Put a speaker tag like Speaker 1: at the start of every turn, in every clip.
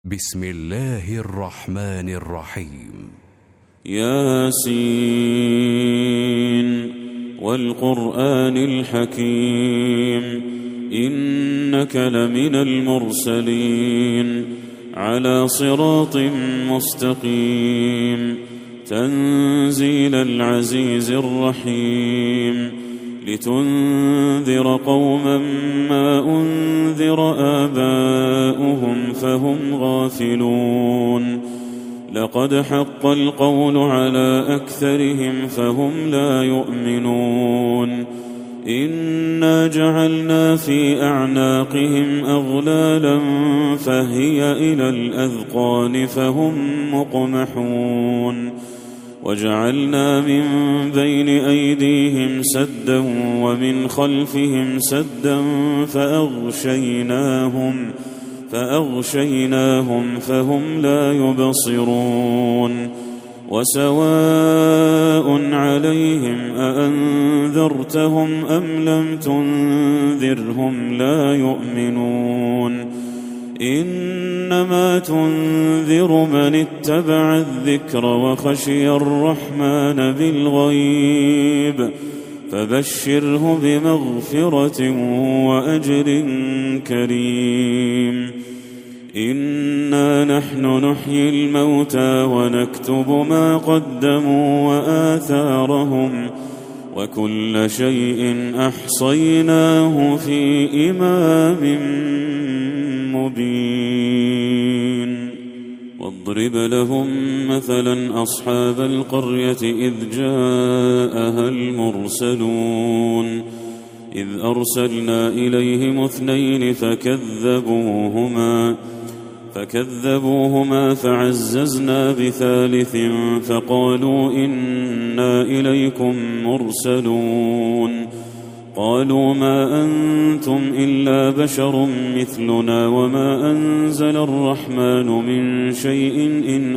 Speaker 1: بسم الله الرحمن الرحيم.
Speaker 2: ياسين والقرآن الحكيم إنك لمن المرسلين على صراط مستقيم تنزيل العزيز الرحيم لتنذر قوما ما أنذر آباؤهم فهم غافلون لقد حق القول على أكثرهم فهم لا يؤمنون إنا جعلنا في أعناقهم أغلالا فهي إلى الأذقان فهم مقمحون وجعلنا من بين أيديهم سدا ومن خلفهم سدا فأغشيناهم فهم لا يبصرون وسواء عليهم أأنذرتهم أم لم تنذرهم لا يؤمنون إنما تنذر من اتبع الذكر وخشي الرحمن بالغيب فبشره بمغفرة وأجر كريم إنا نحن نحيي الموتى ونكتب ما قدموا وآثارهم وكل شيء أحصيناه في إمام مبين واضرب لهم مثلا أصحاب القرية إذ جاءها المرسلون إذ أرسلنا إليهم 2 فكذبوهما فعززنا ب3 فقالوا إنا إليكم مرسلون قالوا ما أنتم إلا بشر مثلنا وما أنزل الرحمن من شيء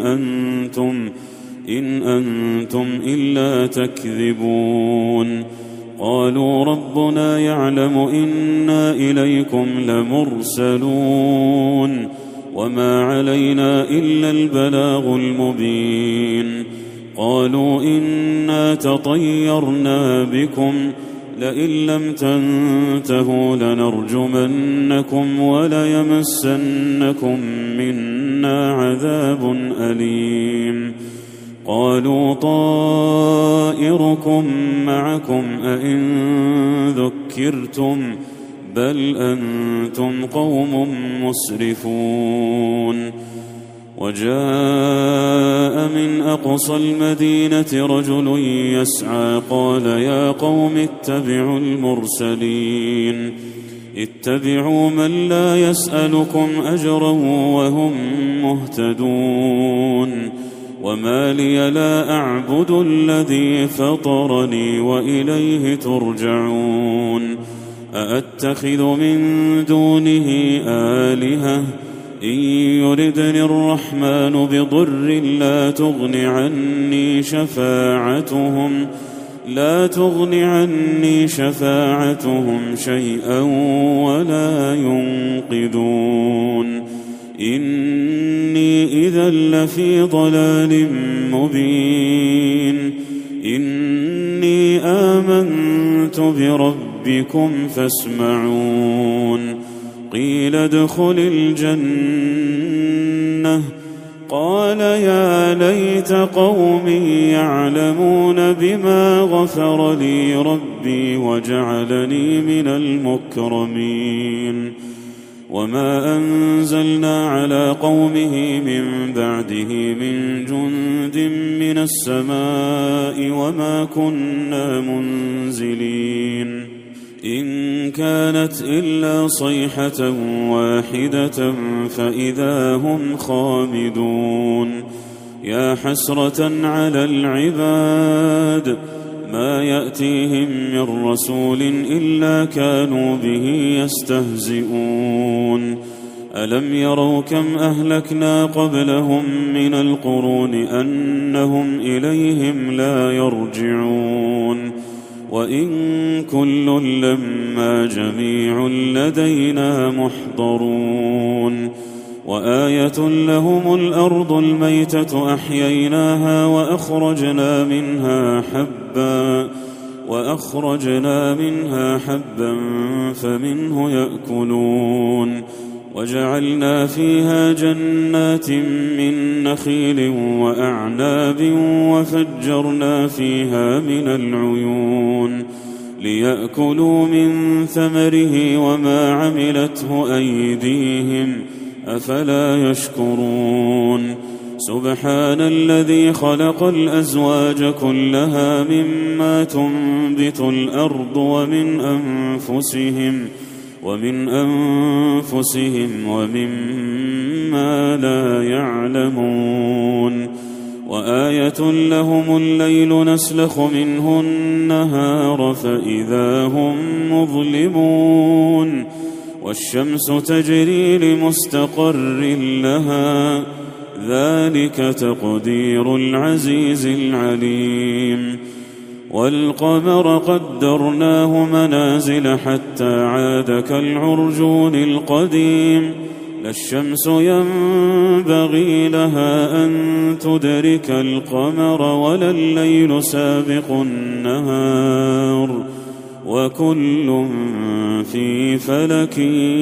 Speaker 2: إن أنتم إلا تكذبون قالوا ربنا يعلم إنا إليكم لمرسلون وما علينا إلا البلاغ المبين قالوا إنا تطيرنا بكم لئن لم تنتهوا لنرجمنكم وليمسنكم منا عذاب أليم قالوا طائركم معكم أئن ذكرتم بل أنتم قوم مسرفون وجاء من أقصى المدينة رجل يسعى قال يا قوم اتبعوا المرسلين اتبعوا من لا يسألكم أجرا وهم مهتدون وما لي لا أعبد الذي فطرني وإليه ترجعون أأتخذ من دونه آلهة إن يردني الرحمن بضر لا تغن عني شفاعتهم شيئا ولا ينقذون إني إذا لفي ضلال مبين إني آمنت بربكم فاسمعون قيل ادخل الجنة قال يا ليت قومي يعلمون بما غفر لي ربي وجعلني من المكرمين وما أنزلنا على قومه من بعده من جند من السماء وما كنا منزلين إن كانت إلا صيحة واحدة فإذا هم خامدون يا حسرة على العباد ما يأتيهم من رسول إلا كانوا به يستهزئون ألم يروا كم أهلكنا قبلهم من القرون أنهم إليهم لا يرجعون وإن كل لما جميع لدينا محضرون وآية لهم الأرض الميتة أحييناها وأخرجنا منها حبا فمنه يأكلون وجعلنا فيها جنات من نخيل وأعناب وفجرنا فيها من العيون ليأكلوا من ثمره وما عملته أيديهم أفلا يشكرون سبحان الذي خلق الأزواج كلها مما تنبت الأرض ومن أنفسهم ومما لا يعلمون وآية لهم الليل نسلخ منه النهار فإذا هم مظلمون والشمس تجري لمستقر لها ذلك تقدير العزيز العليم والقمر قدرناه منازل حتى عاد كالعرجون القديم لا الشمس ينبغي لها أن تدرك القمر ولا الليل سابق النهار وكل في فلك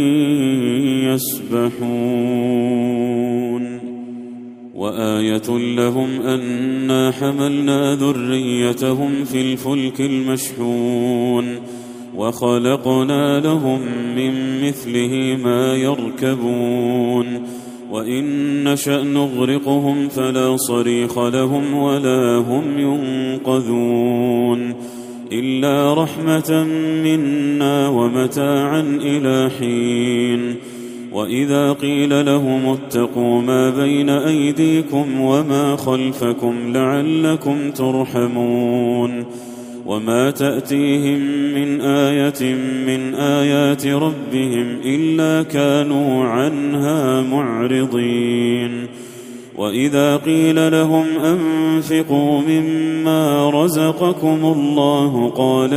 Speaker 2: يسبحون وآية لهم أنا حملنا ذريتهم في الفلك المشحون وخلقنا لهم من مثله ما يركبون وإن نشأ نغرقهم فلا صريخ لهم ولا هم ينقذون إلا رحمة منا ومتاعا إلى حين وإذا قيل لهم اتقوا ما بين أيديكم وما خلفكم لعلكم ترحمون وما تأتيهم من آية من آيات ربهم إلا كانوا عنها معرضين وإذا قيل لهم أنفقوا مما رزقكم الله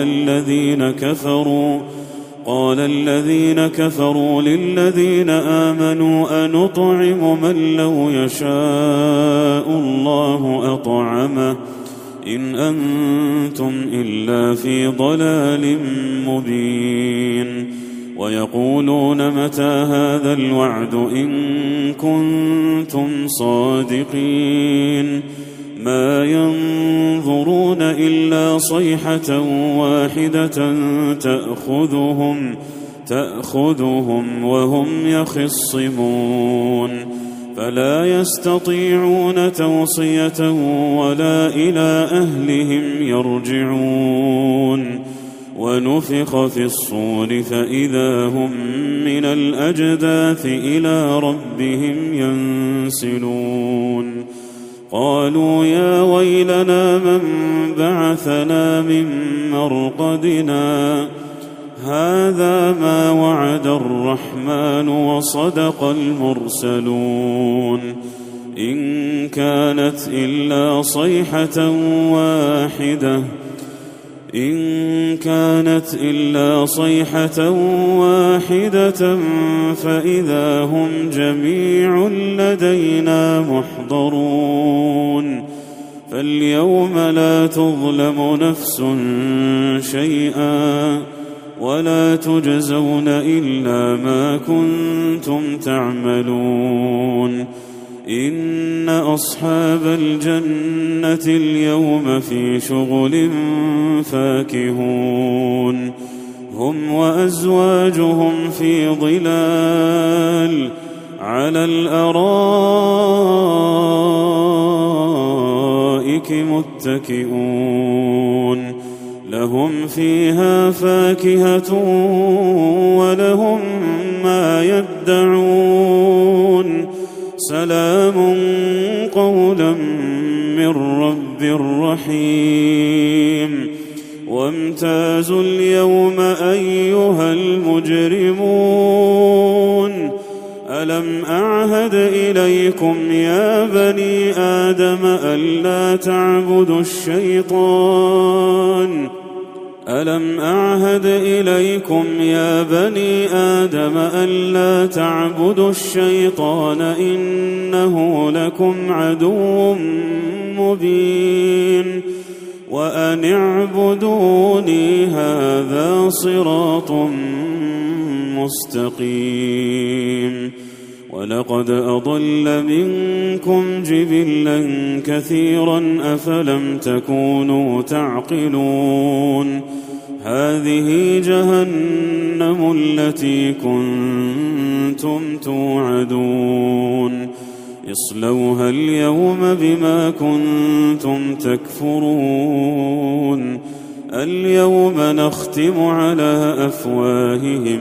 Speaker 2: قال الذين كفروا للذين آمنوا أنطعم من لو يشاء الله أطعمه إن أنتم إلا في ضلال مبين ويقولون متى هذا الوعد إن كنتم صادقين ما ينظرون إلا صيحة واحدة تأخذهم وهم يخصمون فلا يستطيعون توصية ولا إلى أهلهم يرجعون ونفخ في الصور فإذا هم من الأجداث إلى ربهم ينسلون قالوا يا ويلنا من بعثنا من مرقدنا هذا ما وعد الرحمن وصدق المرسلون إن كانت إلا صيحة واحدة فإذا هم جميع لدينا محضرون فاليوم لا تظلم نفس شيئا ولا تجزون إلا ما كنتم تعملون إن أصحاب الجنة اليوم في شغل فاكهون هم وأزواجهم في ظلال على الأرائك متكئون لهم فيها فاكهة ولهم ما يدعون سلام قولا من رب رحيم وامتازوا اليوم أيها المجرمون ألم أعهد إليكم يا بني آدم ألا تعبدوا الشيطان ألم أعهد إليكم يا بني آدم ألا تعبدوا الشيطان إنه لكم عدو مبين وأن اعبدوني هذا صراط مستقيم ولقد أضل منكم جبلا كثيرا أفلم تكونوا تعقلون هذه جهنم التي كنتم توعدون اصلوها اليوم بما كنتم تكفرون اليوم نختم على أفواههم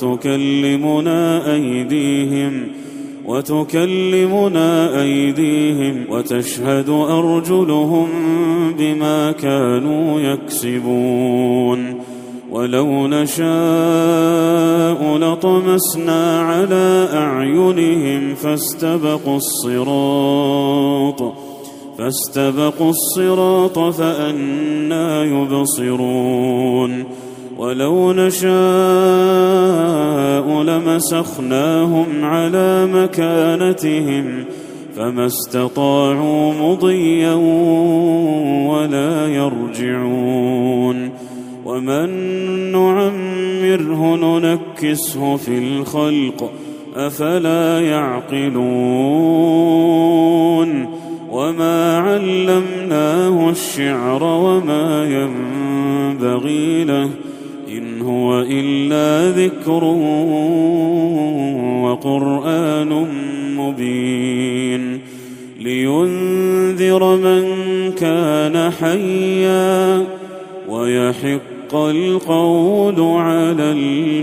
Speaker 2: وتكلمنا أيديهم وتشهد أرجلهم بما كانوا يكسبون ولو نشاء لطمسنا على أعينهم فاستبقوا الصراط فأنى يبصرون ولو نشاء لمسخناهم على مكانتهم فما استطاعوا مضيا ولا يرجعون ومن نعمره ننكسه في الخلق أفلا يعقلون وما علمناه الشعر وما ينبغي له إن هو إلا ذكر وقرآن مبين لينذر من كان حيا ويحق القول على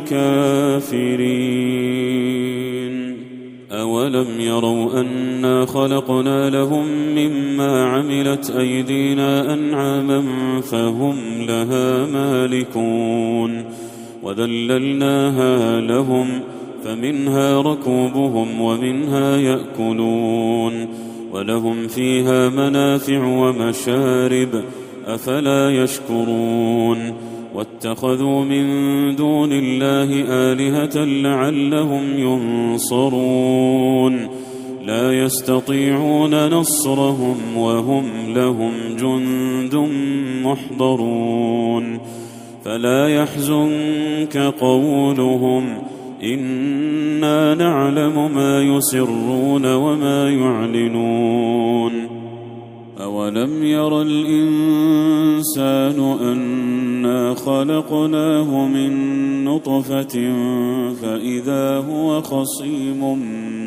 Speaker 2: الكافرين أولم يروا أنا خلقنا لهم مما عملت أيدينا أنعاما فهم لها مالكون وذللناها لهم فمنها ركوبهم ومنها يأكلون ولهم فيها منافع ومشارب أفلا يشكرون واتخذوا من دون الله آلهة لعلهم ينصرون لا يستطيعون نصرهم وهم لهم جند محضرون فلا يحزنك قولهم إنا نعلم ما يسرون وما يعلنون أولم ير الإنسان أنا خلقناه من نطفة فإذا هو خصيم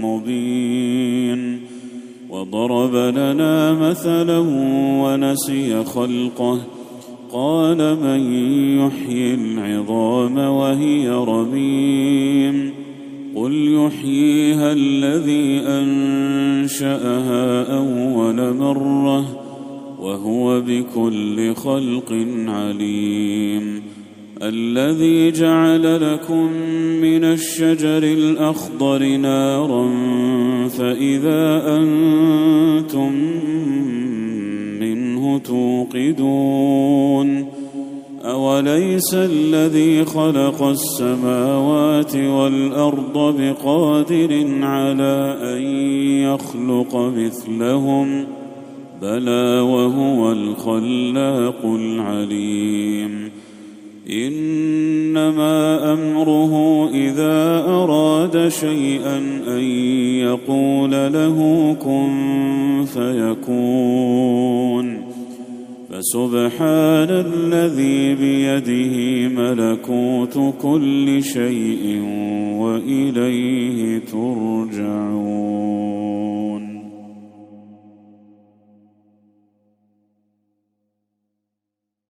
Speaker 2: مبين وضرب لنا مثلا ونسي خلقه قال من يحيي العظام وهي رميم قل يحييها الذي أنشأها أول مرة وهو بكل خلق عليم الذي جعل لكم من الشجر الأخضر نارا فإذا أنتم منه توقدون أوليس الذي خلق السماوات والأرض بقادر على أن يخلق مثلهم بلى وهو الخلاق العليم إنما أمره إذا أراد شيئا أن يقول له كن فيكون فسبحان الذي بيده ملكوت كل شيء وإليه ترجعون